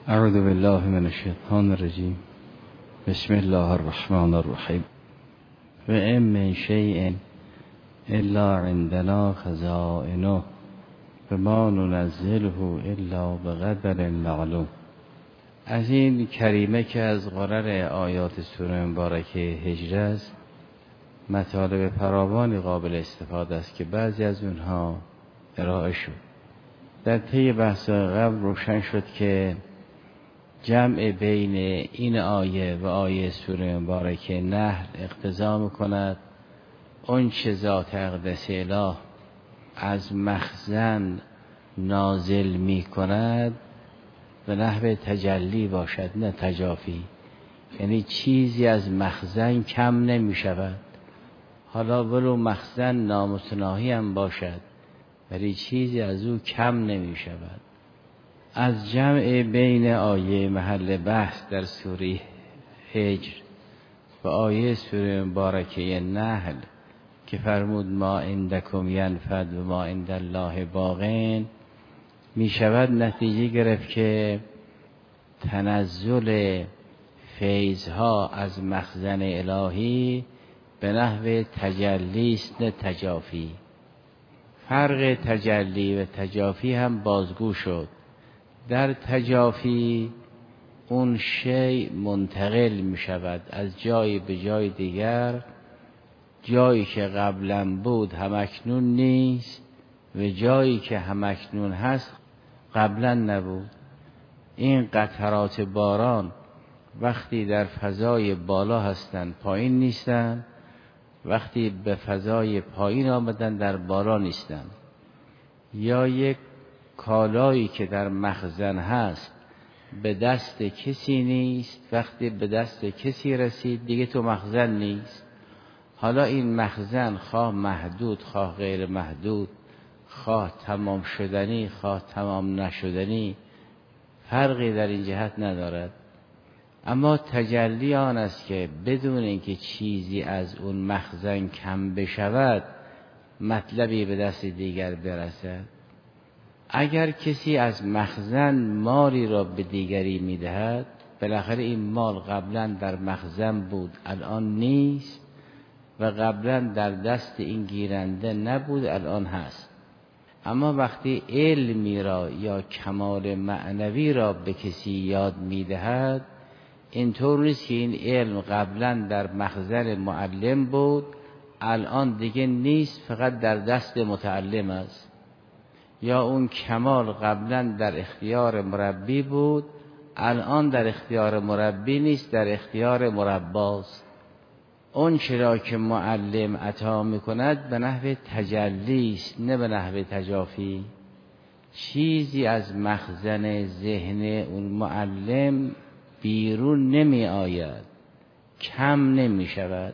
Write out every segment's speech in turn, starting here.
اعوذ بالله من الشیطان الرجیم. بسم الله الرحمن الرحیم. و ان من شیء الا عندنا خزائنه و ما ننزله الا بقدر معلوم. از این کریمه که از قرر آیات سوره مبارکه هجر است، مطالب فراوانی قابل استفاده است که بعضی از اونها ارائه شد. در طی بحث قبل روشن شد که جمع بین این آیه و آیه سوره مبارکه نحل اقتضا می‌کند اون چه ذات اقدس اله از مخزن نازل می‌کند به نحو تجلی باشد، نه تجافی. یعنی چیزی از مخزن کم نمی‌شود، حالا ولو مخزن نامتناهی هم باشد ولی چیزی از او کم نمی‌شود. از جمع بین آیه محل بحث در سوره هجر و آیه سوره مبارکه نحل که فرمود ما عندکم ینفد و ما عند الله باقین، می شود نتیجه گرفت که تنزل فیضها از مخزن الهی به نحو تجلی است، نه تجافی. فرق تجلی و تجافی هم بازگو شد. در تجافی اون شیء منتقل می شود از جای به جای دیگر، جایی که قبلا بود همکنون نیست و جایی که همکنون هست قبلا نبود. این قطرات باران وقتی در فضای بالا هستند پایین نیستند، وقتی به فضای پایین آمدن در بالا نیستند. یا یک کالایی که در مخزن هست به دست کسی نیست، وقتی به دست کسی رسید دیگه تو مخزن نیست. حالا این مخزن خواه محدود خواه غیر محدود، خواه تمام شدنی خواه تمام نشدنی، فرقی در این جهت ندارد. اما تجلی آن است که بدون اینکه چیزی از اون مخزن کم بشود مطلبی به دست دیگر برسد. اگر کسی از مخزن مالی را به دیگری میدهد، بالاخره این مال قبلا در مخزن بود الان نیست و قبلا در دست این گیرنده نبود الان هست. اما وقتی علمی را یا کمال معنوی را به کسی یاد میدهد، اینطور نیست که این علم قبلا در مخزن معلم بود الان دیگه نیست، فقط در دست متعلم است. یا اون کمال قبلا در اختیار مربی بود الان در اختیار مربی نیست، در اختیار مرباست. اون چرا که معلم عطا میکند به نحو تجلی است، نه به نحو تجافی. چیزی از مخزن ذهن اون معلم بیرون نمی آید، کم نمی شود.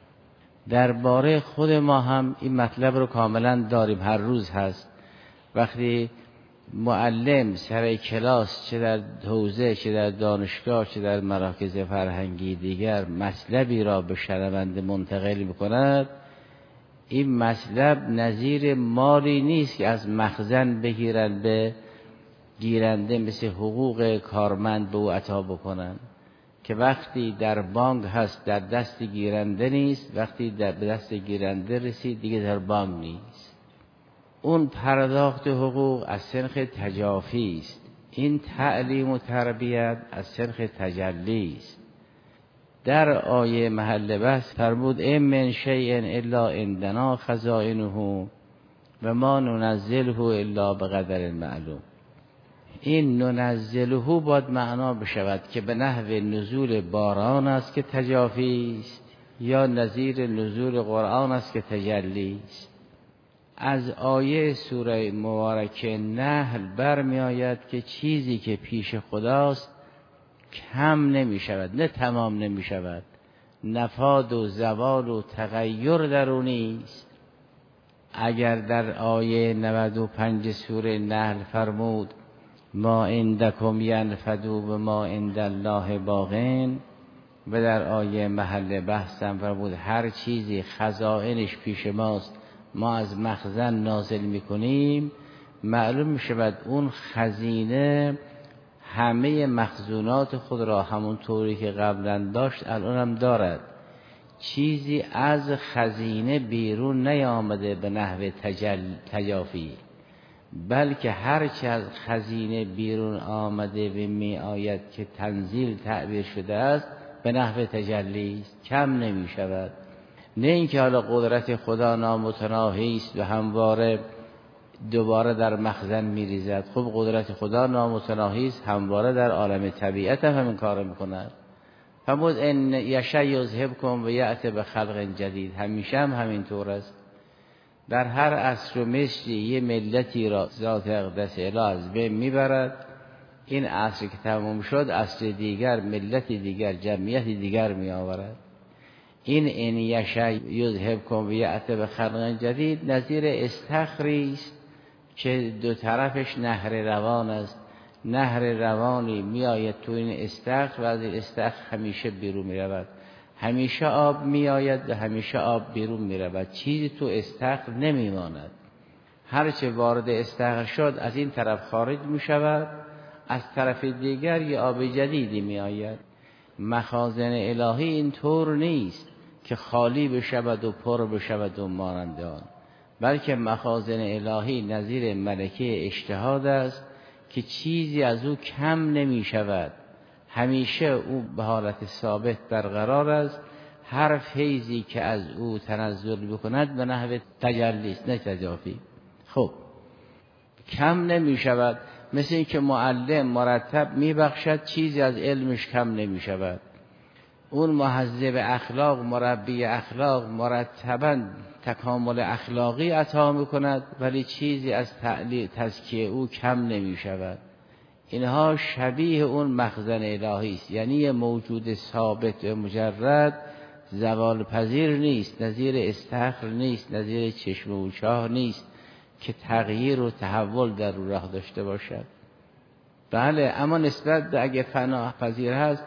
درباره خود ما هم این مطلب رو کاملا داریم، هر روز هست. وقتی معلم سر کلاس چه در حوزه چه در دانشگاه چه در مراکز فرهنگی دیگر مطلبی را به شنونده منتقل می‌کند، این مطلب نظیر مالی نیست که از مخزن بگیرند به گیرنده مثل حقوق کارمند به او عطا بکنند که وقتی در بانک هست در دست گیرنده نیست، وقتی به دست گیرنده رسید دیگه در بانک نیست. اون پرداخت حقوق از سنخ تجافی است. این تعلیم و تربیت از سنخ تجلی است. در آیه محل بحث فرمود ان من شیء الا عندنا خزائنه و ما ننزله الا بقدر معلوم. این ننزله باید معنا بشود که به نحو نزول باران است که تجافی است، یا نظیر نزول قرآن است که تجلی است. از آیه سوره مبارکه نحل برمی آید که چیزی که پیش خداست کم نمی شود، نه تمام نمی شود. نفاد و زوال و تغییر در اون نیست. اگر در آیه 95 سوره نحل فرمود ما عندکم ینفد و ما عند الله باقین، و در آیه محل بحث هم فرمود هر چیزی خزائنش پیش ماست ما از مخزن نازل میکنیم، معلوم میشود اون خزینه همه مخزونات خود را همون طوری که قبلا داشت الان هم دارد. چیزی از خزینه بیرون نیامده به نحو تجافی، بلکه هرچه از خزینه بیرون آمده و می آید که تنزیل تعبیر شده است به نحو تجلی است، کم نمی شود. نه اینکه حالا قدرت خدا نامتناهی است و همواره دوباره در مخزن می ریزد. خب قدرت خدا نامتناهی است، همواره در عالم طبیعت هم همین کار می کند. فرمود ان یشاء یذهبکم و یأتی بخلق جدید، همیشه هم همینطور است. در هر عصر و مصری یه ملتی را ذات اقدس اله از بین میبرد. این عصر که تمام شد عصر دیگر، ملت دیگر، جمعیت دیگر می آورد. این ان یشاء یذهبکم و یأتی بخلق جدید نظیر استخری است که دو طرفش نهر روان است. نهر روانی می آید تو این استخر و از این استخر همیشه بیرون می رود. همیشه آب می آید و همیشه آب بیرون می رود. چیزی تو استخر نمی ماند. هرچه وارد استخر شد از این طرف خارج می شود، از طرف دیگر یه آب جدیدی می آید. مخازن الهی این طور نیست که خالی بشود و پر بشود و مانند آن، بلکه مخازن الهی نظیر ملکه اجتهاد است که چیزی از او کم نمی شود، همیشه او به حالت ثابت برقرار است. هر فیضی که از او تنزل بکند به نحو تجلی است نه تجافی. خب کم نمی شود، مثل این که معلم مرتب می بخشد، چیزی از علمش کم نمی شود. اون مهذب اخلاق، مربی اخلاق مرتبا تکامل اخلاقی عطا می کند، ولی چیزی از تزکیه او کم نمی شود. اینها شبیه اون مخزن الهی است، یعنی یه موجود ثابت و مجرد، زوال پذیر نیست، نظیر استخر نیست، نظیر چشم و چاه نیست که تغییر و تحول در او راه داشته باشد. بله، اما نسبت به اگه فنا پذیر هست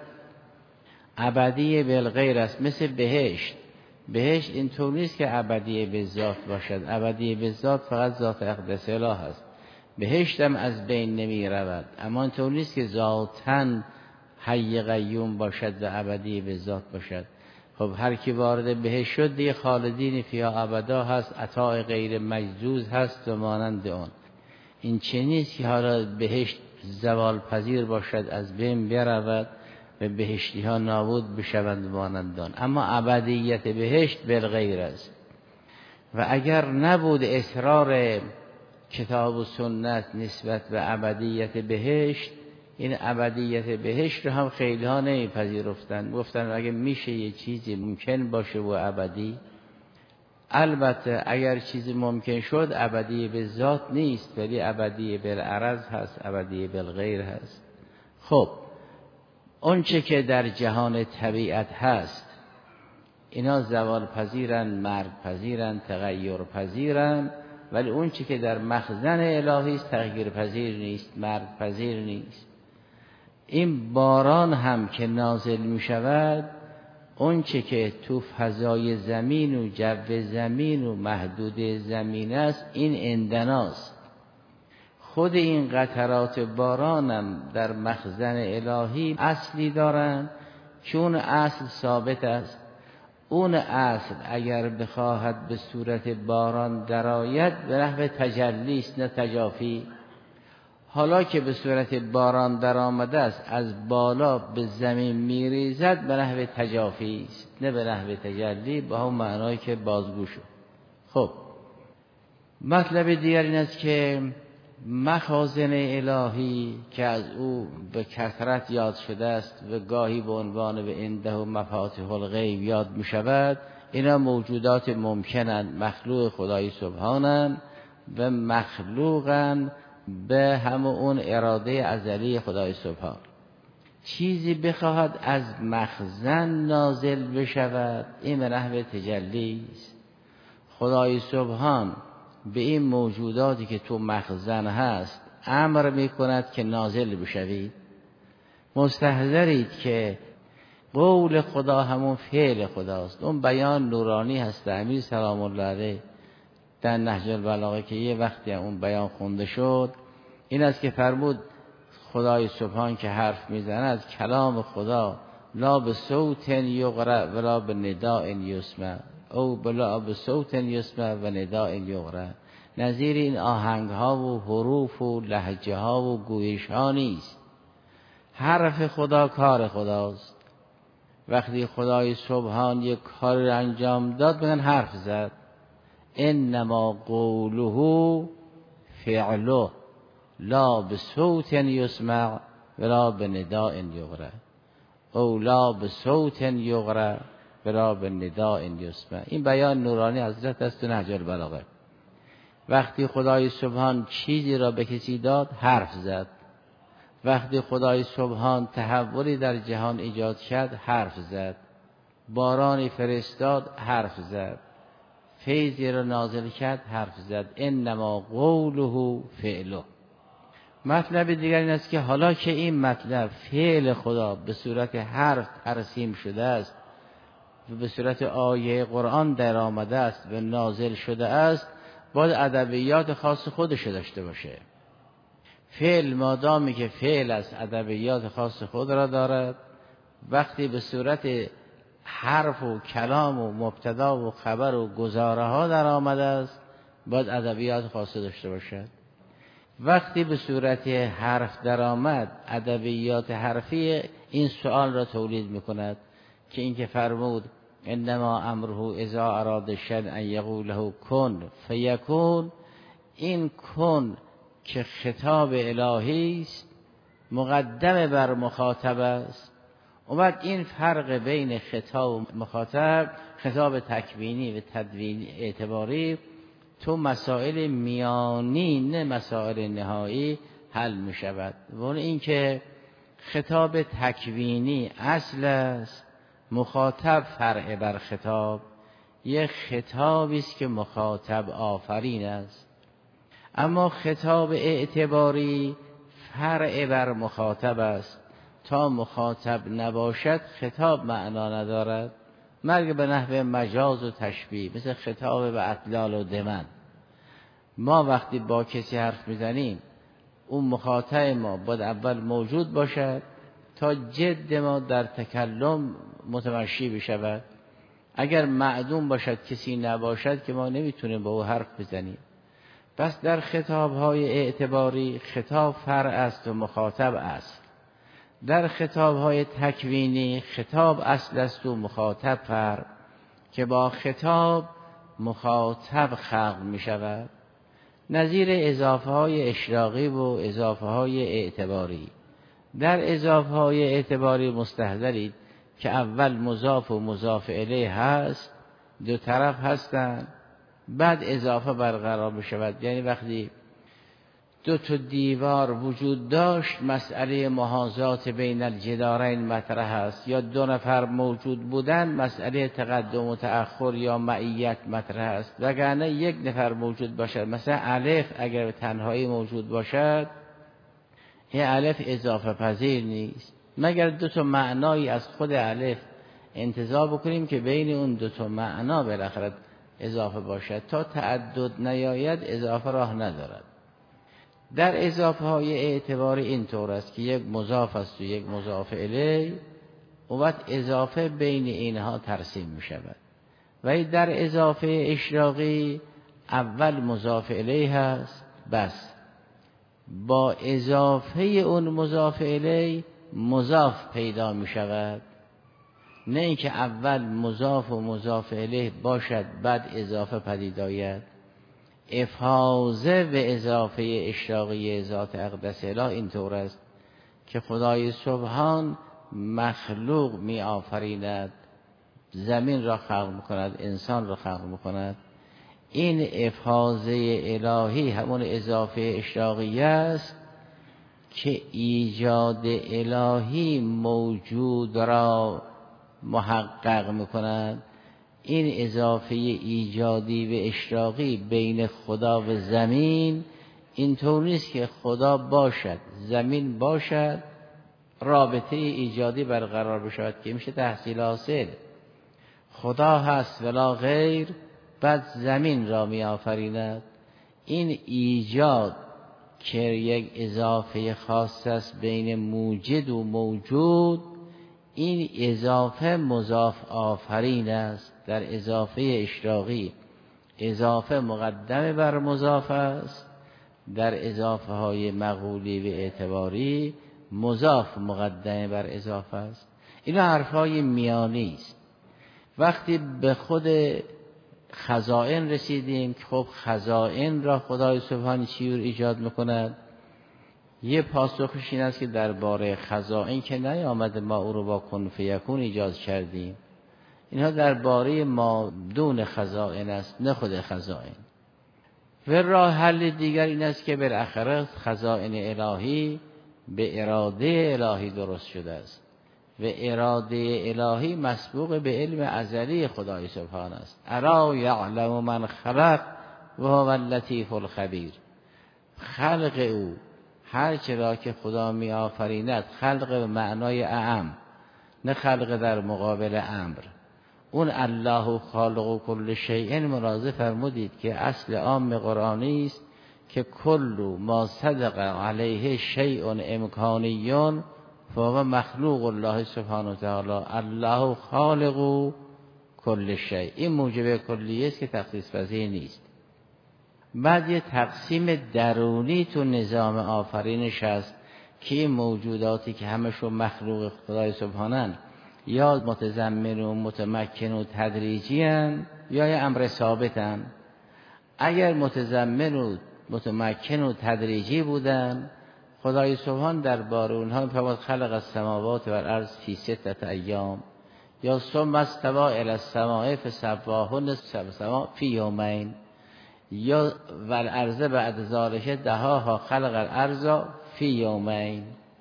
ابدی بالغیر است. مثل بهشت. بهشت اینطور نیست که ابدی به ذات باشد. ابدی به ذات فقط ذات اقدس اله است. بهشت هم از بین نمی رود، اما اینطور نیست که ذاتاً حی قیوم باشد و ابدی به ذات باشد. خب هر کی وارد بهشت شد دیگه خالدین فیها ابدا هست، عطای غیر مجزوز هست و مانند آن. این چه نیست که حالا بهشت زوال پذیر باشد، از بین برود و بهشتی ها نابود بشوند مانند آن. اما ابدیت بهشت بالغیر است. و اگر نبود اصرار کتاب و سنت نسبت به ابدیت بهشت، این ابدیت بهشت رو هم خیلی ها نمیپذیرفتن. گفتن اگه میشه یه چیزی ممکن باشه و ابدی، البته اگر چیزی ممکن شد ابدی به ذات نیست، ولی ابدی بالعرض هست، ابدی بالغیر هست. خب اون چه که در جهان طبیعت هست اینا زوال پذیرن، مرگ پذیرن، تغییر پذیرن، ولی اون چی که در مخزن الهی است تغییر پذیر نیست، مرگ پذیر نیست. این باران هم که نازل می شود، اون چی که تو فضای زمین و جو زمین و محدود زمین است این اندناست. خود این قطرات باران هم در مخزن الهی اصلی دارند که اون اصل ثابت است. اون اصل اگر بخواهد به صورت باران درآید به نحو تجلی است نه تجافی. حالا که به صورت باران در آمده است از بالا به زمین میریزد به نحو تجافی است نه به نحو تجلی، با هم معنایی که بازگو شد. خب مطلب دیگر این است که مخازن الهی که از او به کثرت یاد شده است و گاهی به عنوان به عنده و مفاتیح الغیب یاد می شود، اینا موجودات ممکنند، مخلوق خدای سبحانند و مخلوقند به همون اون اراده ازلی خدای سبحان. چیزی بخواهد از مخزن نازل بشود این به نحو تجلی است. خدای سبحان به این موجوداتی که تو مخزن هست امر می کند که نازل بشوید. مستحضرید که قول خدا همون فعل خداست. اون بیان نورانی هست. امیر سلام الله علیه در نهج البلاغه که یه وقتی اون بیان خونده شد این است که فرمود خدای سبحان که حرف میزند کلام خدا لا به صوت یقرأ ولا به نداء یسمع او بلا به صوت یسمع و نداء یقرأ. نظیر این آهنگ ها و حروف و لهجه ها و گویش ها نیست. حرف خدا کار خداست. وقتی خدای سبحان یک کار را انجام داد بگن حرف زد. انما قوله فعله لا به صوت یسمع ولا به نداء یقرأ او لا به صوت یقرأ ولا به نداء یسمع. این بیان نورانی حضرت است تو نهج البلاغه. وقتی خدای سبحان چیزی را به کسی داد حرف زد. وقتی خدای سبحان تحولی در جهان ایجاد کرد حرف زد. بارانی فرستاد حرف زد. فیضی را نازل کرد حرف زد. انما قوله فعله. مطلب دیگر این است که حالا که این مطلب فعل خدا به صورت حرف ترسیم شده است و به صورت آیه قرآن در آمده است و نازل شده است، باید ادبیات خاص خودش داشته باشه. فعل مادامی که فعل است ادبیات خاص خود را دارد، وقتی به صورت حرف و کلام و مبتدا و خبر و گزاره ها در آمده است باید ادبیات خاص داشته باشد. وقتی به صورت حرف در آمد ادبیات حرفی این سوال را تولید میکند که این که فرمود انما امره اذا اراد شیئا ان یقول له کن فیکون، این کن که خطاب الهی است مقدم بر مخاطب است. و بعد این فرق بین خطاب و مخاطب، خطاب تکوینی و تدوینی اعتباری، تو مسائل میانی نه مسائل نهایی حل می شود. و اون این که خطاب تکوینی اصل است، مخاطب فرع بر خطاب، یک خطابی است که مخاطب آفرین است. اما خطاب اعتباری فرع بر مخاطب است. تا مخاطب نباشد خطاب معنا ندارد. مرگ به نحو مجاز و تشبیه، مثل خطاب به اطلال و دمن. ما وقتی با کسی حرف میزنیم اون مخاطب ما باید اول موجود باشد تا جد ما در تکلم متمشی بشود. اگر معدوم باشد کسی نباشد که ما نمیتونیم با او حرف بزنیم. پس در خطاب‌های اعتباری خطاب فرع است و مخاطب است. در خطاب‌های تکوینی خطاب اصل است و مخاطب فرع، که با خطاب مخاطب خلق می شود. نظیر اضافه‌های اشراقی و اضافه‌های اعتباری. در اضافه‌های اعتباری مستحضرید که اول مضاف و مضاف الیه هست، دو طرف هستند، بعد اضافه برقرار بشود. یعنی وقتی دو تا دیوار وجود داشت مسئله محاذات بین الجدارین مطرح است، یا دو نفر موجود بودن مسئله تقدم و تأخر یا معیت مطرح است. وگرنه یک نفر موجود باشد، مثلا الف اگر به تنهایی موجود باشد این الف اضافه پذیر نیست، مگر دو تا معنایی از خود الف انتزاع بکنیم که بین اون دو تا معنا بالاخره اضافه باشد. تا تعدد نیاید اضافه راه ندارد. در اضافه های اعتباری این طور است که یک مضاف است و یک مضاف الیه، و بعد اضافه بین اینها ترسیم می شود. ولی در اضافه اشراقی اول مضاف الیه هست، بس با اضافه اون مضاف الیه مضاف پیدا می شود. نه اینکه اول مضاف و مضاف الیه باشد بعد اضافه پدید آید. افاضه به اضافه اشراقی ذات اقدس اله این طور است که خدای سبحان مخلوق می آفریند، زمین را خلق میکند، انسان را خلق میکند. این افاضه الهی همون اضافه اشراقی است که ایجاد الهی موجود را محقق میکند. این اضافه ایجادی و اشراقی بین خدا و زمین اینطور نیست که خدا باشد زمین باشد رابطه ایجادی برقرار بشود که میشه تحصیل حاصل. خدا هست ولا غیر، بعد زمین را می آفریند. این ایجاد که یک اضافه خاص است بین موجد و موجود، این اضافه مضاف آفرین است. در اضافه اشراقی اضافه مقدم بر مضاف است، در اضافه های مقولی و اعتباری مضاف مقدم بر اضافه است. اینا حرفای میانی است. وقتی به خود خزائن رسیدیم که خب خزائن را خدای سبحانه چیور ایجاد میکند، یه پاسخش این است که درباره خزائن که نیامده ما او رو با کن فیکون ایجاد کردیم، اینها درباره ما دون خزائن است، نه خود خزائن. و راه حل دیگر این است که بالاخره خزائن الهی به اراده الهی درست شده است و اراده الهی مسبوق به علم ازلی خدای سبحانه است. الا یعلم من خلق و هو اللطیف الخبیر. خلق او هر چرا که خدا می آفریند، خلق به معنای اعم، نه خلق در مقابل امر. اون الله خالق کل شیء ملاحظه فرمودید که اصل عام قرآنی است که کل ما صدق علیه شیء امکانی فهو مخلوق الله سبحانه و تعالی. الله خالق کل شیء، این موجب کلیه است که تخصیص پذیر نیست. بعد یه تقسیم درونی تو نظام آفرینش هست که این موجوداتی که همشون مخلوق خدای سبحانه یا متضمن و متمکن و تدریجی هن یا یه امر ثابت هن. اگر متضمن و متمکن و تدریجی بودن، خدای سبحان درباره اونها می‌فرماید خلق السماوات والارض فی 6 ایام، یا ثم استوى الی السماء فسواهن سبع سماء فی یومین، یا والارض بعد ذلک دهاها خلق الارض فی یومین،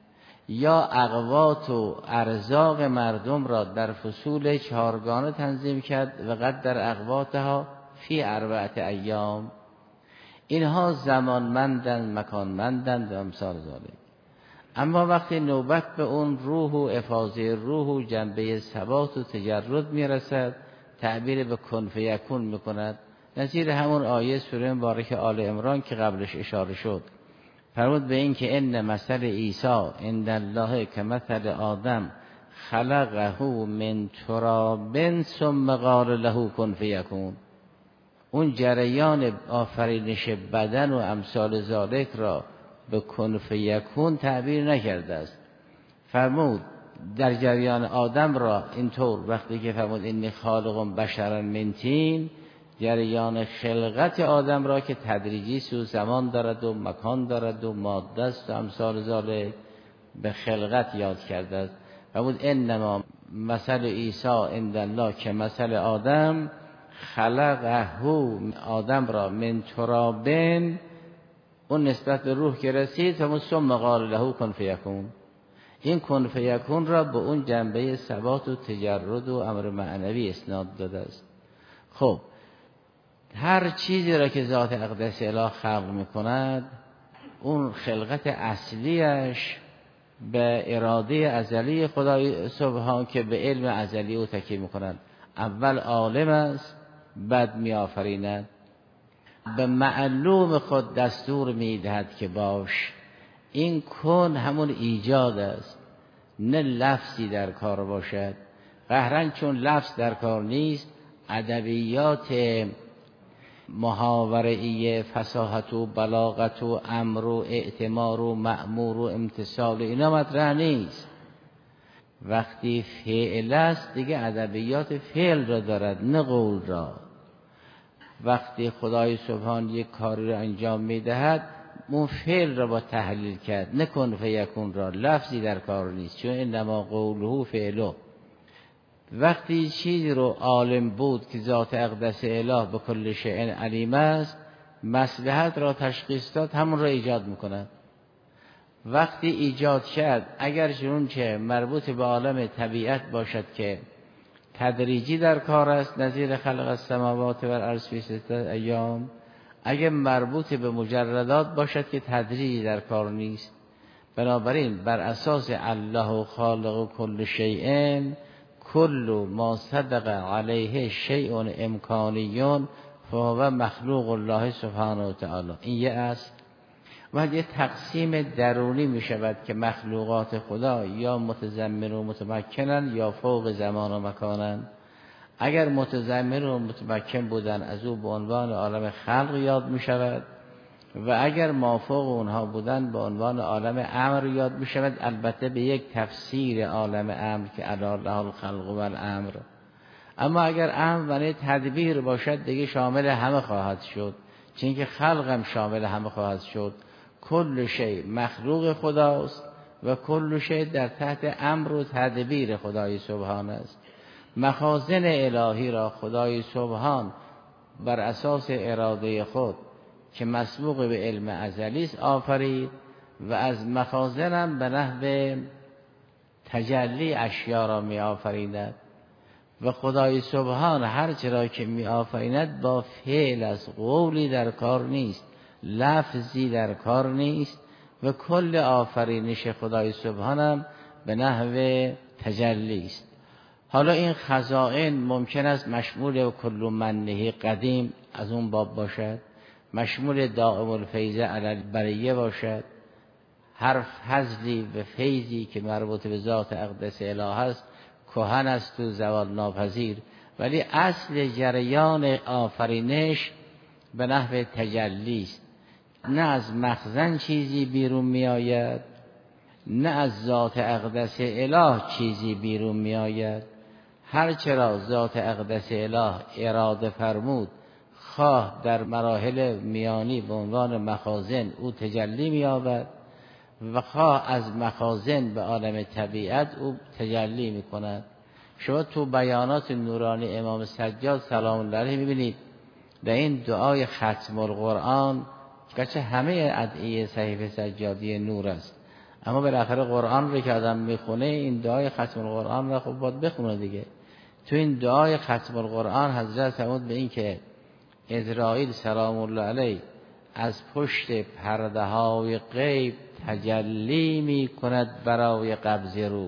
یا اقوات و ارزاق مردم را در فصول 4گانه تنظیم کرد و قدر اقواتها فی 4 ایام. اینها زمانمندند، مکانمندند و امثال ذالک. اما وقتی نوبت به اون روح و افاضه روح و جنبه ثبات و تجرد میرسد، تعبیر به کن فیکون میکند. نظیر همون آیه سوره مبارکه آل عمران که قبلش اشاره شد، فرمود به این که ان مثل عیسی عند الله که مثل آدم خلقه من تراب ثم قال له کن فیکون. اون جریان آفرینش بدن و امثال ذالک را به کن فیکون تعبیر نکرده است. فرمود در جریان آدم را اینطور وقتی که فرمود انی خالق بشرا من طین، جریان خلقت آدم را که تدریجی سو زمان دارد و مکان دارد و ماده است و امثال ذالک به خلقت یاد کرده است. فرمود انما مثل عیسی عند الله که مثل آدم خلقه آدم را من ترابن، اون نسبت به روح که رسید فرمود ثم قال له کن فیکون. این کن فیکون را به اون جنبه ثبات و تجرد و امر معنوی اسناد داده است. خب هر چیزی را که ذات اقدس اله خلق میکند، اون خلقت اصلیش به اراده ازلی خدای سبحان که به علم ازلی او تکیه میکند. اول عالم است، بعد میآفریند. به معلوم خود دستور میدهد که باش. این کن همون ایجاد است، نه لفظی در کار باشد. قهرن چون لفظ در کار نیست، ادبیات محاوره‌ای فصاحت و بلاغت و امر و اعتمار و مأمور و امتثال اینا مطرح نیست. وقتی فعل است دیگه ادبیات فعل را دارد، نه قول را. وقتی خدای سبحان یک کاری را انجام میدهد، اون فعل را با تحلیل کرد، نه کن فیکون را. لفظی در کار نیست، چون انما قوله فعله. وقتی چیزی رو عالم بود که ذات اقدس اله به کل شیء علیم است، مصلحت را تشخیص داد، همون را ایجاد میکند. وقتی ایجاد کرد، اگر چون چه مربوط به عالم طبیعت باشد که تدریجی در کار است، نظیر خلق السماوات والارض فی 6 ایام، اگر مربوط به مجردات باشد که تدریجی در کار نیست. بنابراین بر اساس الله خالق کل شیء، کل ما صدق علیه شیء امکانی فهو مخلوق الله سبحانه و تعالی. این یه است. و یه تقسیم درونی می شود که مخلوقات خدا یا متضمن و متمکنن یا فوق زمان و مکانن. اگر متضمن و متمکن بودن از او به عنوان عالم خلق یاد می شود و اگر مافوق اونها بودن به عنوان عالم امر یاد می شود، البته به یک تفسیر عالم امر که علی له الخلق و الامر. اما اگر امر معنی تدبیر باشد دیگه شامل همه خواهد شد، چون که خلق هم شامل همه خواهد شد. کل شی مخلوق خداست و کل شی در تحت امر و تدبیر خدای سبحان است. مخازن الهی را خدای سبحان بر اساس اراده خود که مسبوق به علم ازلی است آفرید و از مخازنم به نحو تجلی اشیا را می آفریند. و خدای سبحان هر چرا که می آفریند با فعل از قولی در کار نیست، لفظی در کار نیست و کل آفرینش خدای سبحانم به نحو تجلی است. حالا این خزائن ممکن است مشمول کل منه قدیم از اون باب باشد، مشمول دائم الفیض علی البریه باشد، هر فضلی و فیضی که مربوط به ذات اقدس اله است کهن است و زوال ناپذیر، ولی اصل جریان آفرینش به نحو تجلی است. نه از مخزن چیزی بیرون می آید، نه از ذات اقدس اله چیزی بیرون می آید. هر چرا ذات اقدس اله اراده فرمود خواه در مراحل میانی به عنوان مخازن او تجلی می یابد و خواه از مخازن به عالم طبیعت او تجلی می کند. شما تو بیانات نورانی امام سجاد سلام الله علیه می بینید در این دعای ختم القرآن که همه ادعیه صحیفه سجادی نور است، اما بالاخره قرآن رو که آدم میخونه این دعای ختم القرآن رو خب باید بخونه دیگه. تو این دعای ختم القرآن حضرت فرمود به این که عزرائیل سلام الله علیه از پشت پرده های غیب تجلی می کند برای قبض روح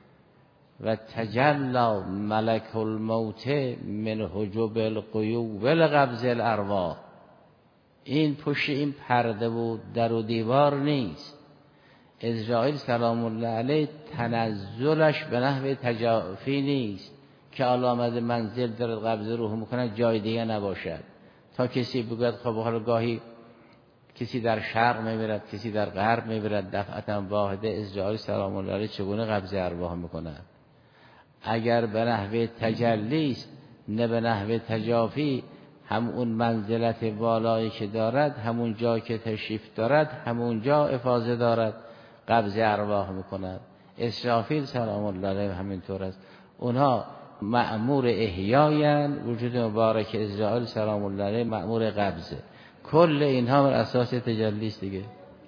و تجلی ملک الموت من حجب الغیوب لقبض الارواح. این پشت این پرده بود در و دیوار نیست. عزرائیل سلام الله علیه تنزلش به نحو تجافی نیست که آمده منزل دارد قبض روح میکنه جای دیگه نباشد تا کسی بگوید خب حالا گاهی کسی در شرق میبرد کسی در غرب میبرد دفعتا واحده عزرائیل سلام الله علیه چگونه قبض ارواح میکنه؟ اگر به نحو تجلی است نه به نحو تجافی، هم اون منزلت بالایی که دارد همون جا که تشریف دارد همون جا افاضه دارد قبض ارواح میکند. اسرافیل سلام الله علیه همینطور است، اونها مأمور احیاین، وجود مبارک عزرائیل سلام الله علیه مأمور قبضه. کل اینها بر اساس تجلی است دیگه.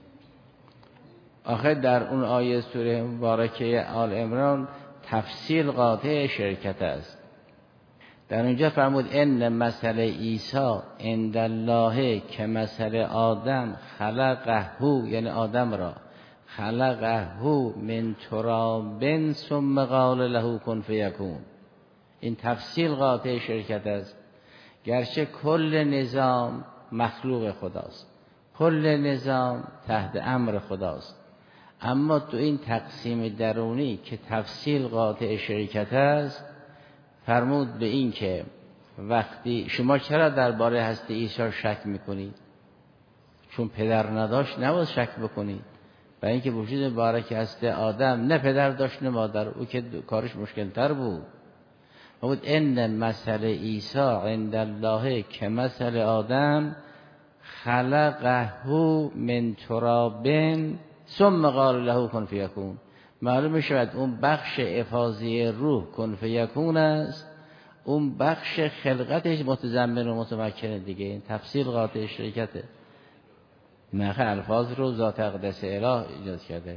آخر در اون آیه سوره مبارکه آل عمران تفصیل قاطع شرکت است. در اونجا فرمود ان مثل عیسی عند الله که مثل آدم خلقه، یعنی آدم را خلقه من تراب ثم قال له کن فیکون. این تفصیل قاطع شرکت است. گرچه کل نظام مخلوق خداست، کل نظام تحت امر خداست، اما تو این تقسیم درونی که تفصیل قاطع شرکت است فرمود به این که وقتی شما چرا درباره هستی عیسی شک میکنید؟ چون پدر نداشت نباید شک بکنید. برای اینکه وجود مبارک هست آدم نه پدر داشت نه مادر، او که کارش مشکل‌تر بود. بود ان مثل عیسی عند الله که مثل آدم خلقه من تراب ثم قال له کن فیکون. معلوم میشود اون بخش افاضی روح کن فیکون است، اون بخش خلقتش متضمن و متمکن دیگه. این تفصیل قاطع شرکته. نخ الفاظ رو ذات اقدس اله ایجاد کرده.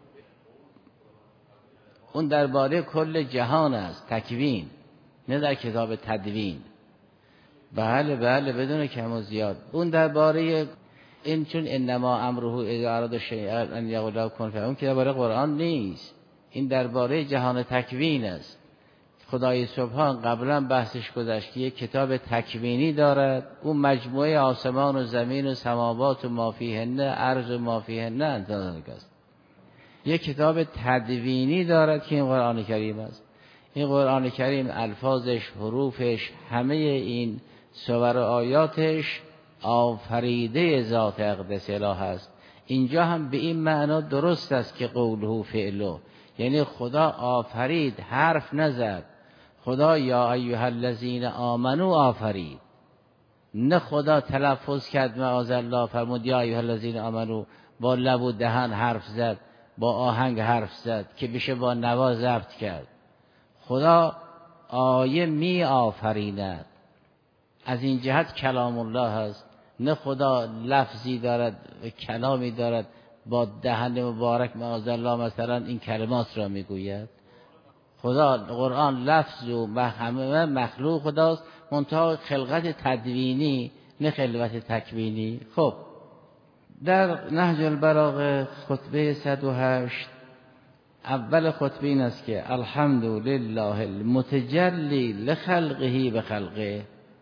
اون درباره کل جهان است، تکوین، نه در کتاب تدوین. بله بدون کم و زیاد. اون درباره این چون انما امره اذا اراد شیئا ان یقول له کن فیکون که درباره قرآن نیست. این درباره جهان تکوین است. خدای سبحان قبلا بحثش گذشت که یک کتاب تکوینی دارد، اون مجموعه آسمان و زمین و سماوات و ما فیهن، ارض و ما فیهن انتظارک است. یک کتاب تدوینی دارد که این قرآن کریم است. این قرآن کریم الفاظش، حروفش، همه این سور و آیاتش آفریده ذات اقدس اله است. اینجا هم به این معنا درست است که قوله فعله، یعنی خدا آفرید، حرف نزد. خدا یا ایها الذین آمنو آفرید، نه خدا تلفظ کرد معاذالله فرمود یا ایها الذین آمنو، با لب و دهن حرف زد، با آهنگ حرف زد که بشه با نوا ضبط کرد. خدا آیه می آفریند، از این جهت کلام الله هست. نه خدا لفظی دارد و کلامی دارد با دهن مبارک معاذالله مثلا این کلمات را میگوید. خدا قرآن لفظ و همه مخلوق خداست، منتها خلقت تدوینی نه خلقت تکوینی. خب در نهج البلاغه خطبه 108 اول خطبه این است که الحمد لله المتجلی لخلقه بخلقه،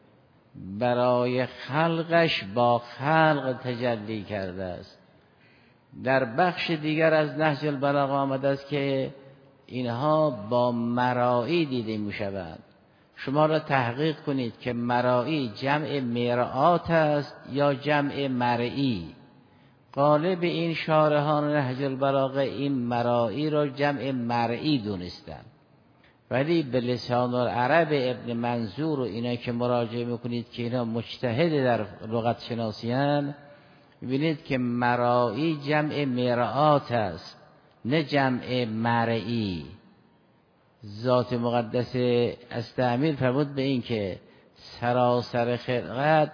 برای خلقش با خلق تجلی کرده است. در بخش دیگر از نهج البلاغه آمده است که اینها با مرایی دیده می شوند. شما را تحقیق کنید که مرایی جمع مرآت است یا جمع مرئی. غالب این شارحان نهج البلاغه این مرایی را جمع مرئی دونستند، ولی به لسان العرب ابن منظور و اینا که مراجعه میکنید که اینا مجتهد در لغت شناسیان، ببینید که مرایی جمع مرآت است نه جمع مرئی. ذات مقدس استعمیل فرمود به این که سراسر خلقت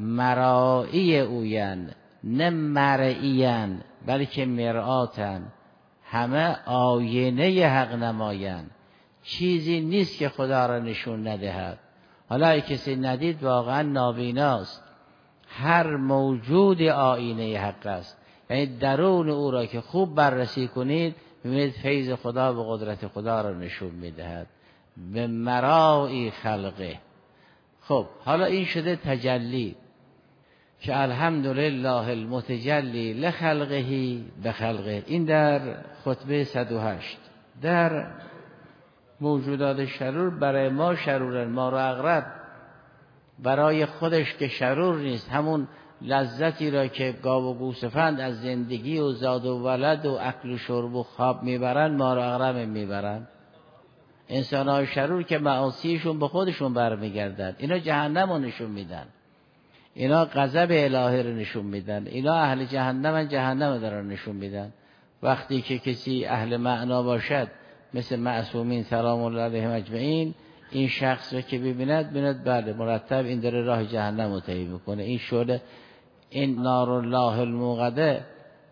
مرایی اوین نه مرئیان بلکه مرآتن، همه آینه حق نمایان، چیزی نیست که خدا را نشون ندهد. حالا اگه کسی ندید واقعا نابیناست. هر موجود آینه حق است، یعنی درون او را که خوب بررسی کنید ببینید فیض خدا و قدرت خدا را نشون میدهد به مرایی خلقه. خب حالا این شده تجلی که الحمدلله المتجلی لخلقه بخلقه. این در خطبه 108. در موجودات شرور برای ما شرورن، ما رو اغرب، برای خودش که شرور نیست، همون لذتی را که گاو و گوسفند از زندگی و زاد و ولد و اکل و شرب و خواب میبرن، ما رو اغرب میبرن. انسان‌های شرور که معاصیشون به خودشون برمیگردد، اینا جهنم رو نشون میدن، اینا غضب الهی رو نشون میدن، اینا اهل جهنم، جهنم دارن نشون میدن. وقتی که کسی اهل معنا باشد مثل معصومین سلام الله علیهم اجمعین، این شخص رو که ببیند بله مرتب این داره راه جهنم رو طی میکنه. این شعله، این نار الله الموقده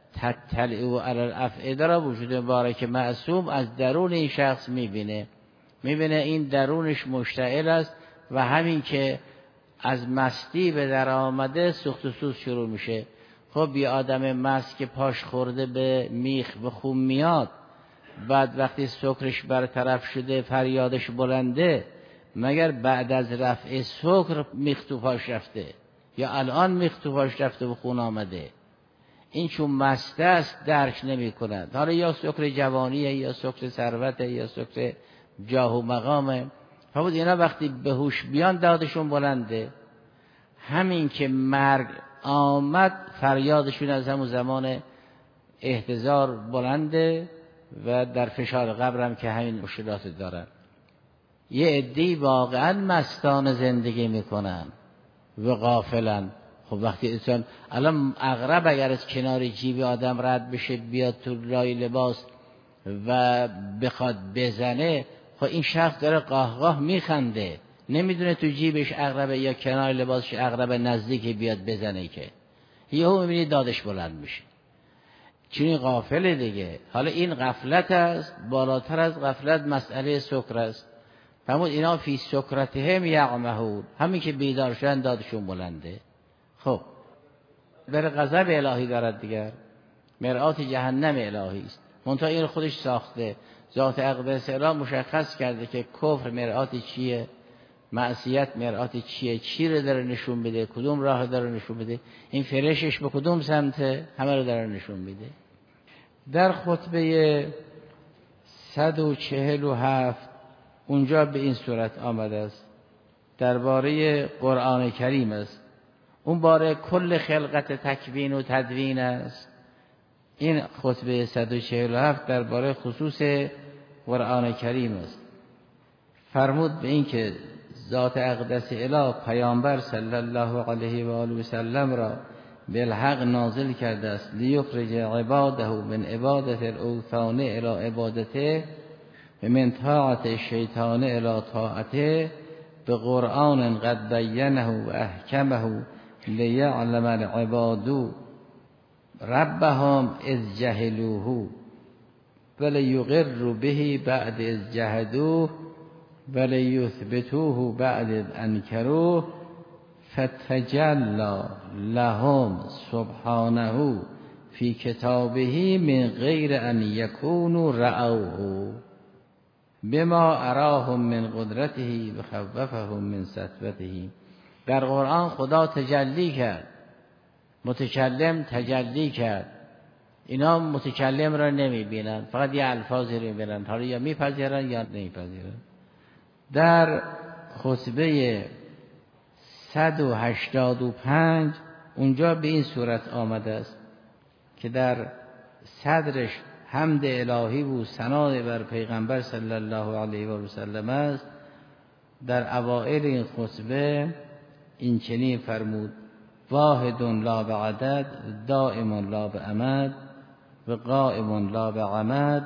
تطلع علی الافئده را وجود مبارک معصوم از درون این شخص میبینه این درونش مشتعل است و همین که از مستی به در آمده سوخت و سوز شروع میشه. خب یه آدم مست که پاش خورده به میخ به خون میاد، بعد وقتی سکرش برطرف شده فریادش بلنده، مگر بعد از رفع سکر میخ تو پاش رفته یا الان میخ تو پاش رفته و خون آمده؟ این چون مست است درک نمی کند. حالا یا سکر جوانیه یا سکر ثروته یا سکر جاه و مقامه. فرمود اینا وقتی به هوش بیان دادشون بلنده، همین که مرگ آمد فریادشون از همون زمان احتضار بلنده و در فشار قبر هم که همین مشکلات دارن. یه عده‌ای واقعا مستان زندگی میکنن و غافلن. خب وقتی انسان الان عقرب اگر از کنار جیب آدم رد بشه بیاد تو لای لباس و بخواد بزنه، خب این شخص داره قاه قاه میخنده، نمیدونه تو جیبش عقربه یا کنار لباسش عقربه نزدیک بیاد بزنه، که یهو میبینی دادش بلند میشه. چون غافله دیگه. حالا این غفلت است، بالاتر از غفلت مسئله سکر است. فرمود اینا فی سکرتهم یعمهون، همین که بیدار شدن دادشون بلنده. خب در غضب الهی دارد دیگر، مرآت جهنم الهی است. منتها این خودش ساخته. ذات اقدس اله مشخص کرده که کفر مرآت چیه، معصیت مرآت چیه، چی رو داره نشون میده، کدوم راه داره نشون میده، این فرشش به کدوم سمته، همه رو داره نشون میده. در خطبه 147 اونجا به این صورت آمده است، درباره قرآن کریم است. اون باره کل خلقت تکوین و تدوین است. این خطبه 147 درباره خصوص قرآن کریم است. فرمود به این که ذات اقدس اله پیامبر صلی الله علیه و آله و سلم را بالحق نازل کرده است لیخرج عباده من عبادت الاوثان الی عبادته و من طاعت الشیطان الی طاعته به قرآن قد بینه و احکمه لیعلم العباد ربهم اذ جهلوه ولیقر به بعد اذ جهدوه ولیثبتوه بعد اذ انکروه فتجلی لهم سبحانه فی کتابه من غیر ان یکونوا رأوه بما اراهم من قدرته و خوفهم من سطوته. در قرآن خدا تجلی کرد، متکلم تجلی کرد. اینا متکلم را نمیبینن، فقط یه الفاظی رو میبینن، حالا یا میپذیرن یا نمیپذیرن. در خطبه 185 اونجا به این صورت آمده است که در صدرش حمد الهی و ثنا بر پیغمبر صلی الله علیه و سلم است. در اوائل این خطبه این چنین فرمود: واحد لا بعدد دائم لا بعمد و قائم لا بعمد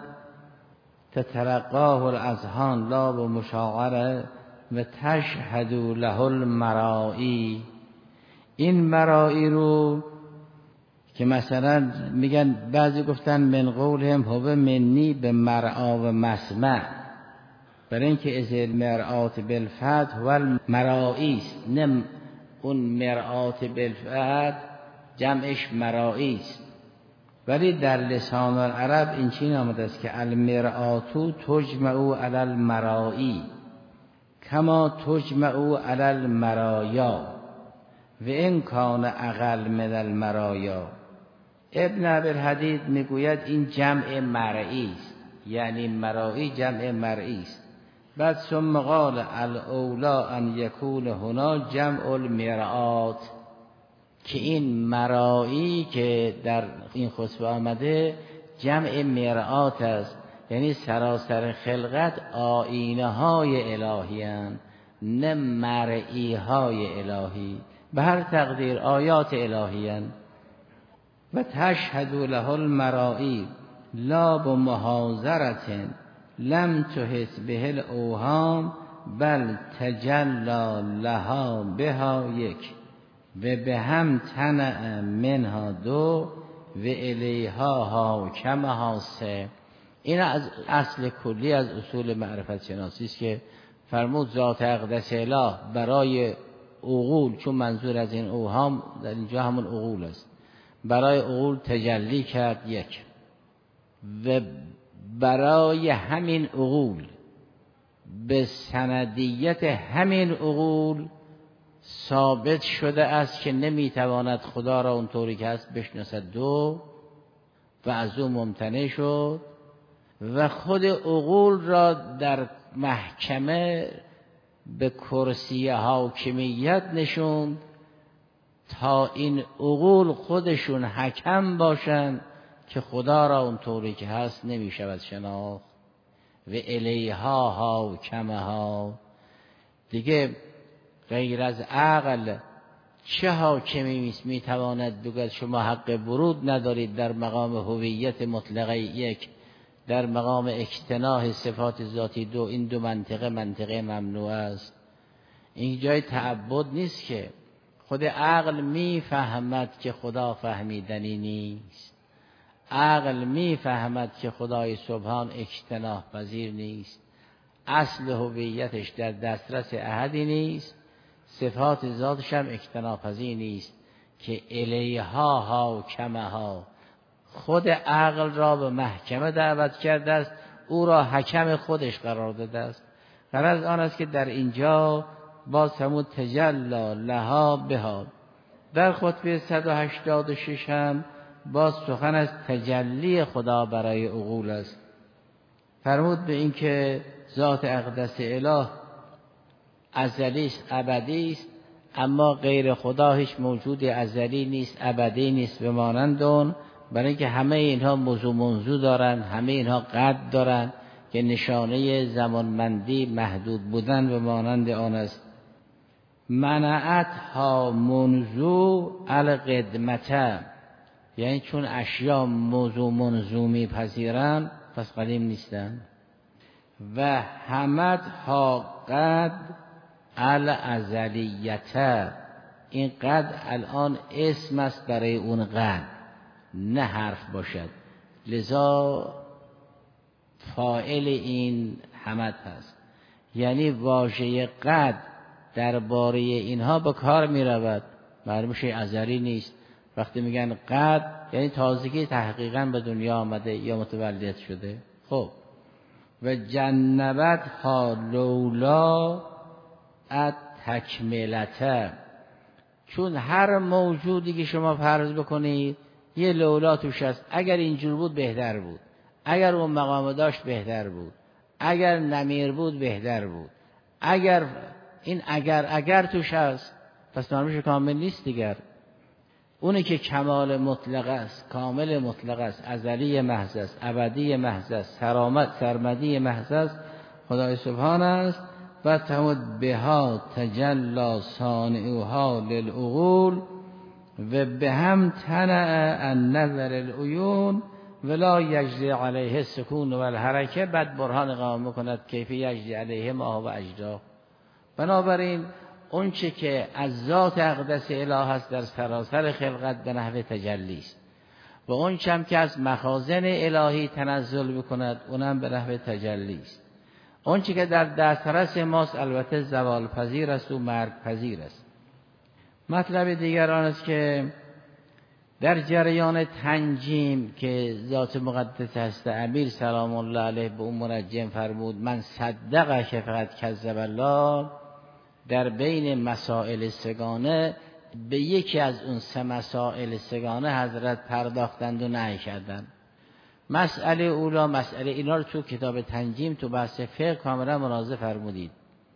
تتلقاه الاذهان لا بمشاعره و تشهد له المرائی. این مرائی رو که مثلا میگن، بعضی گفتن من قولهم هو منی به مرعا و مسمع، برای اینکه از المرآت بالفتح و المرائی است، نه اون مرآت بالفتح جمعش مرائی است. ولی در لسان العرب این چنین آمده است که المرآت تجمع علی المرائی کما تجمع علی المرایا و این کان اقل من المرایا. ابن ابی‌الحدید میگوید این جمع مرئی است، یعنی مرئی جمع مرئی است. بعد ثم قال الاولا ان یکون هنا جمع المرآت، که این مرایی که در این خطبه آمده جمع مرآت است، یعنی سراسر خلقت آیینه های الهی هستند، نه مرئی های الهی، به هر تقدیر آیات الهی هستند. و تشهد له المرائی لا بمحاضرة لم تحس به الاوهام بل تجلی لها بها یک و به هم تنع منها دو و الیها حاکمها سه. این از اصل کلی از اصول معرفت شناسی است که فرمود ذات اقدس اله برای عقول، چون منظور از این اوهام در اینجا همون عقول است، برای عقول تجلی کرد یک، و برای همین عقول به سندیت همین عقول ثابت شده است که نمیتواند خدا را اونطوری که هست بشناسد دو و از او ممتنع شد و خود عقول را در محکمه به کرسی حاکمیت نشوند تا این عقول خودشون حکم باشند که خدا را اونطوری که هست نمیشود شناخت. و الیها حاکمها، دیگه غیر از عقل چه حاکمی میتواند بگوید شما حق ورود ندارید در مقام هویت مطلقه یک، در مقام اجتناح صفات ذاتی دو. این دو منطقه ممنوع است. این جای تعبد نیست که خود عقل میفهمد که خدا فهمیدنی نیست، عقل میفهمد که خدای سبحان اجتناح پذیر نیست، اصل هویتش در دسترس احدی نیست، صفات ذاتش هم اجتناح پذیر نیست، که الیها حاکمها خود عقل را به محکمه دعوت کرده است، او را حکم خودش قرار داده است. غرض آن است که در اینجا باز همون تجلی لها بها. در خطبه 186 هم باز سخن از تجلی خدا برای عقول است. فرمود به این که ذات اقدس اله ازلی است، ابدی است، اما غیر خدا هیچ موجود ازلی نیست، ابدی نیست به مانند اون، برای اینکه همه اینها موضوع منظور دارن، همه اینها قد دارن که نشانه زمانمندی محدود بودن به مانند آن است. منعت ها منزو القدمته، یعنی چون اشیا موضوع منظور میپذیرن پس قدیم نیستن. و حمد ها قد الازلیته، این قد الان اسم است برای اون قد، نه حرف باشد، لذا فاعل این حمد هست. یعنی واژه قد درباره اینها به کار می رود، معلومه شیء ازلی نیست. وقتی میگن قد یعنی تازگی تحقیقا به دنیا آمده یا متولد شده. خب و جنبت ها لولا ات تکملته، چون هر موجودی که شما فرض بکنید یه لولا توش هست، اگر اینجور بود بهتر بود، اگر اون مقام داشت بهتر بود، اگر نمیر بود بهتر بود، اگر این اگر توش هست پس معلومه کامل نیست دیگر. اونی که کمال مطلق است، کامل مطلق است، ازلی محض است، ابدی محض است، سرمدی محض است، خدای سبحان است. و تمد بها تجلی صانعها للعقول و به هم تنع النظر العیون ولا یجری علیه السکون و الحرکه. بعد برهان قائم میکند کیف یجری علیه ما و اجدا. بنابراین اون چه که از ذات اقدس اله است در سراسر خلقت به نحو تجلی است و اون چه هم که از مخازن الهی تنزل میکند اونم به نحو تجلی است. اون چه که در دسترس ماست البته زوال پذیر است و مرگ پذیر است. مطلب دیگر آن است که در جریان تنجیم که ذات مقدس هست امیر سلام الله علیه به اون منجم فرمود من صدقه که فقط کذب الله، در بین مسائل سگانه به یکی از اون 3 مسائل سگانه حضرت پرداختند و نهی کردند. مسئله اولا، مسئله اینا رو تو کتاب تنجیم تو بحث فقه کاملا مناظره فرمودید.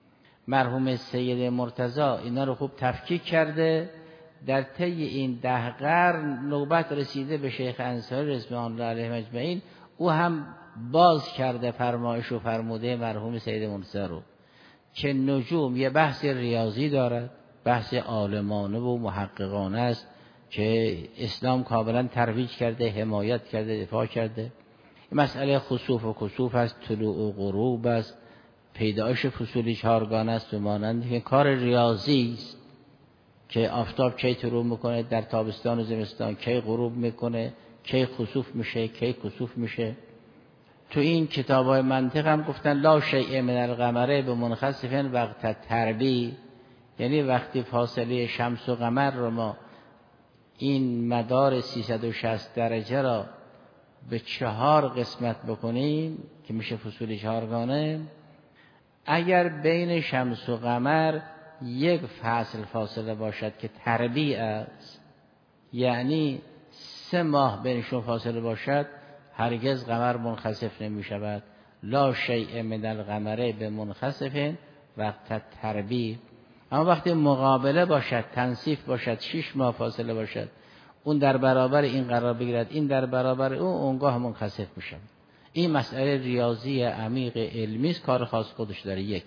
مرحوم سید مرتضی اینا رو خوب تفکیک کرده. در طی این 10 قرن نوبت رسیده به شیخ انصاری رضوان الله علیه اجمعین، او هم باز کرده فرمایش و فرموده مرحوم سید مرتضی رو که نجوم یه بحث ریاضی دارد، بحث عالمانه و محققانه است که اسلام کاملا ترویج کرده، حمایت کرده، دفاع کرده. مسئله خسوف و کسوف است، طلوع و غروب است، پیدایش فصول 4گانه است و مانند که کار ریاضی است که آفتاب کی طلوع میکنه در تابستان و زمستان، کی غروب میکنه، کی خسوف میشه، کی کسوف میشه. تو این کتابای منطق هم گفتن لا شیء من القمر به منخسفن وقت تربی، یعنی وقتی فاصله شمس و قمر رو ما این مدار 360 درجه را به 4 قسمت بکنیم که میشه فصول 4گانه، اگر بین شمس و قمر 1 فصل فاصله باشد که تربیع است، یعنی 3 ماه بینشون فاصله باشد، هرگز قمر منخسف نمی شود. لا شیء من القمر به منخسف وقت تربیع. اما وقتی مقابله باشد، تنصیف باشد، 6 ماه فاصله باشد، اون در برابر این قرار بگیرد، این در برابر اونگاه منخسف میشه. این مسئله ریاضی عمیق علمی است، کار خاص خودش داره. 1.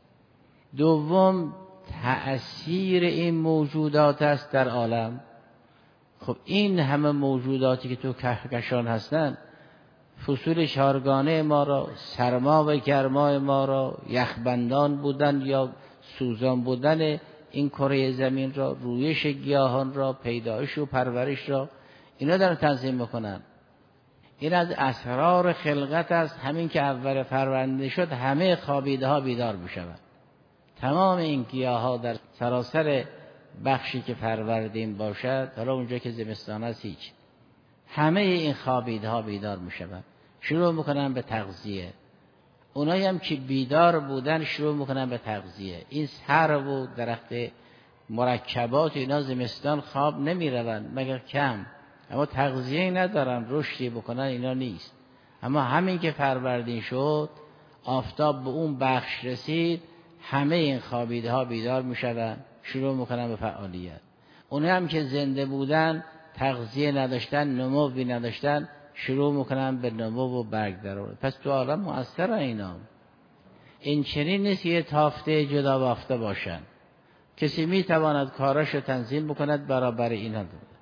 دوم تأثیر این موجودات است در عالم. خب این همه موجوداتی که تو کهکشان هستن، فصول 4گانه ما را، سرما و گرما ما را، یخبندان بودن یا سوزان بودن این کره زمین را، رویش گیاهان را، پیدایش و پرورش را، اینا دارن تنظیم میکنن. این از اسرار خلقت است. همین که اول پرونده شد همه خوابیده ها بیدار میشوند. تمام این گیاه ها در سراسر بخشی که پروردیم باشد، حالا اونجا که زمستان است هیچ، همه این خوابیدها بیدار میشوند، شروع میکنن به تغذیه. اونایی هم که بیدار بودن شروع میکنن به تغذیه. این سر و درخت مرکبات اینا زمستان خواب نمیروند مگر کم، اما تغذیه ندارن، رشدی بکنن اینا نیست. اما همین که فروردین شد، آفتاب به اون بخش رسید، همه این خوابیده ها بیدار میشوند، شروع میکنن به فعالیت. اونایی هم که زنده بودن، تغذیه نداشتن، نموی نداشتن، شروع میکنن به نمو و برگ درآوردن. پس تو عالم مؤثر اینا. این چنین نیست یه تافته جدا بافته باشن. کسی میتواند کاراشو تنظیم بکند برابر اینا.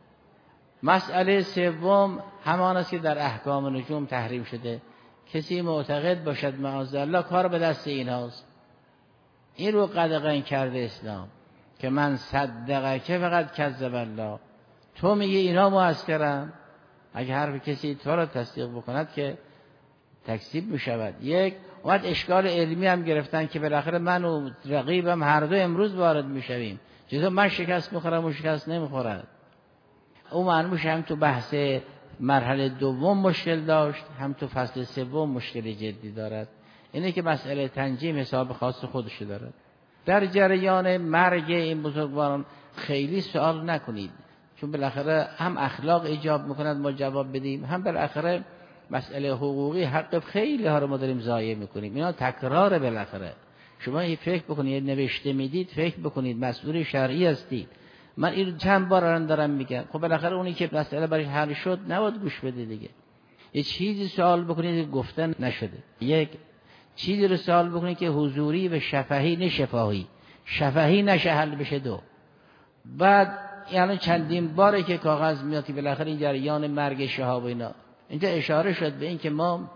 مسئله سوم همان است که در احکام نجوم تحریم شده. کسی معتقد باشد معاذالله کار به دست ایناست، این رو قدغن کرده اسلام که من صدقه که فقط کذب الله. تو میگی اینا مؤثرن، اگه حرف کسی تو را تصدیق بکند که تکذیب میشود. یک اومد اشکال علمی هم گرفتن که بالاخره من و رقیبم هر دو امروز وارد میشویم، چطور من شکست میخورم و شکست نمیخورد. او معلومش هم تو بحث مرحله دوم مشکل داشت، هم تو فصل سوم مشکل جدی دارد. اینه که مسئله تنجیم حساب خاص خودش دارد. در جریان مرگ این بزرگواران خیلی سوال نکنید، چون بالاخره هم اخلاق ایجاب میکند ما جواب بدیم، هم بالاخره مسئله حقوقی حق خیلی ها رو ما داریم ضایع میکنیم. اینا تکرار بالاخره. شما این فکر بکنید، نوشته میدید، فکر بکنید، مسئول شرعی هستید. من این چند بار دارم میگم. خب بالاخره اونی که مسئله برای حل شد نباید گوش بده دیگه. یه چیزی سوال بکنید گفتن نشده، یک چیزی رو سوال بکنید که حضوری و شفهی نه شفاهی، شفهی نشه حل بشه. دو بعد یعنی چندین باره که کاغذ میاد که بالاخره این جریان مرگ شهاب اینا، اینجا اشاره شد به این که ما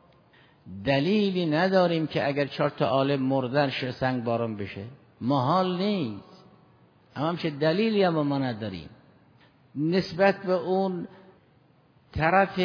دلیلی نداریم که اگر 4 تا عالم مردن سنگ باران بشه، محال نیست. اما همچه دلیلی هم ما نداریم. نسبت به اون طرف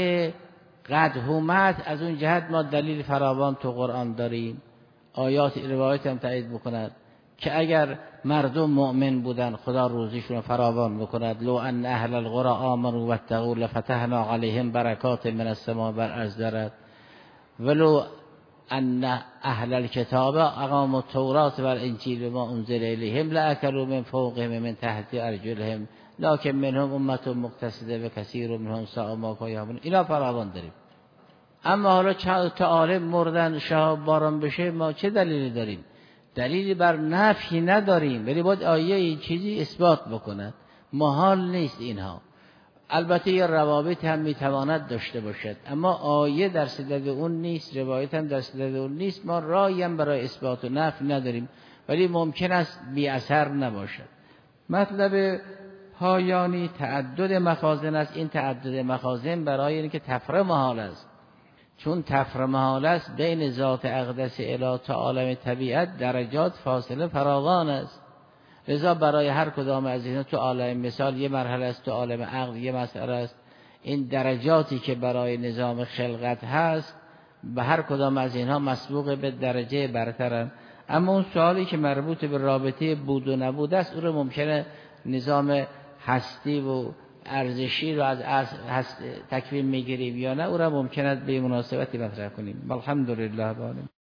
قدحومت از اون جهت ما دلیل فراوان تو قرآن داریم، آیات روایت هم تایید بکند که اگر مردم مؤمن بودن خدا روزیشون فراوان بکند. لو ان اهل القرى آمنوا واتقوا لفتحنا علیهم برکات من السماء والارض دارد. ولو ان اهل الكتاب اقاموا التوراة والانجیل وما انزل الیهم لاکلوا من فوقهم من تحت ارجلهم لکن منهم امة مقتصده و کثیر منهم ساء ما کانوا یعملون. اینا فراوان داریم. اما حالا 4 تا عالم مردن شهاب باران بشه، ما چه دلیلی داریم؟ دلیلی بر نفی نداریم، ولی باید آیه این چیزی اثبات بکند. محال نیست اینها. البته یه روابط هم میتواند داشته باشد، اما آیه در صدد اون نیست، روایت هم در صدد اون نیست. ما راهی هم برای اثبات و نفی نداریم، ولی ممکن است بی اثر نباشد. مطلب پایانی تعدد مخازن است. این تعدد مخازن برای اینکه تفره محال است، چون تفره محال است بین ذات اقدس اله تا عالم طبیعت درجات فاصله فراوان است. لذا برای هر کدام از اینا تو عالم مثال یه مرحله است، تو عالم عقل یه مسئله است. این درجاتی که برای نظام خلقت هست به هر کدام از اینها مسبوق به درجه برترن. اما اون سوالی که مربوط به رابطه بود و نبود است، او رو ممکنه نظام هستی و ارزشی رو از تکوین میگیریم یا نه، او را ممکنه به مناسبتی مطرح کنیم. الحمدلله.